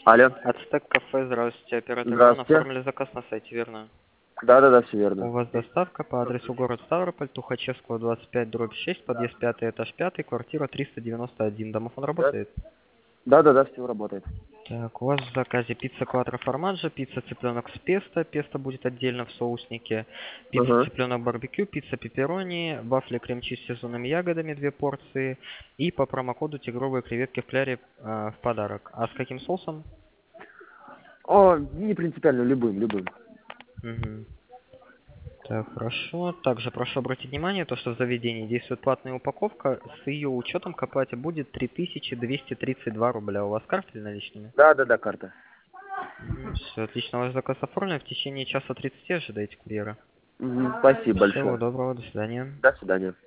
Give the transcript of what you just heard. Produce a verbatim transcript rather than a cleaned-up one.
Алло. Ацтек кафе, здравствуйте. Оператор Иван, Здравствуйте. оформили заказ на сайте, верно? Да-да-да, все У верно. вас доставка по адресу город Ставрополь, Тухачевского, двадцать пять, дробь шесть, подъезд пятый, этаж пятый, квартира триста девяносто один. Домофон Да. работает? Да-да-да, все работает. Так, у вас в заказе пицца кватро формаджо, пицца цыпленок с песто, песто будет отдельно в соуснике, пицца Ага. цыпленок барбекю, пицца пепперони, вафли крем-чиз с сезонными ягодами две порции и по промокоду тигровые креветки в кляре э, в подарок. А с каким соусом? О, не принципиально, любым, любым. Мгм. Так, хорошо. Также прошу обратить внимание, то, что в заведении действует платная упаковка, с ее учетом к оплате будет три тысячи двести тридцать два рубля. У вас карта или наличными? Да-да-да, карта. Все, отлично. Ваш заказ оформлен. В течение часа тридцати ожидайте курьера. Мгм. Спасибо Всего большое. доброго, до свидания. До свидания.